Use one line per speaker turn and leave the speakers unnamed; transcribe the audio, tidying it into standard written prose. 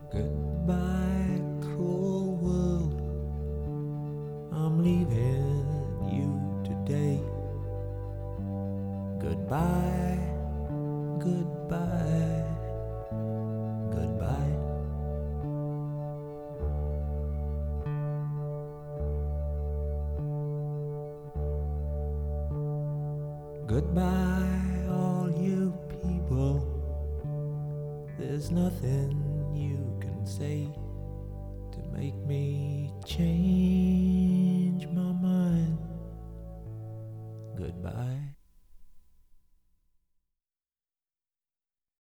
Goodbye, cruel world. I'm leaving you today. Goodbye, goodbye, goodbye. Goodbye, all you people. There's nothing you can say to make me change my mind. Goodbye.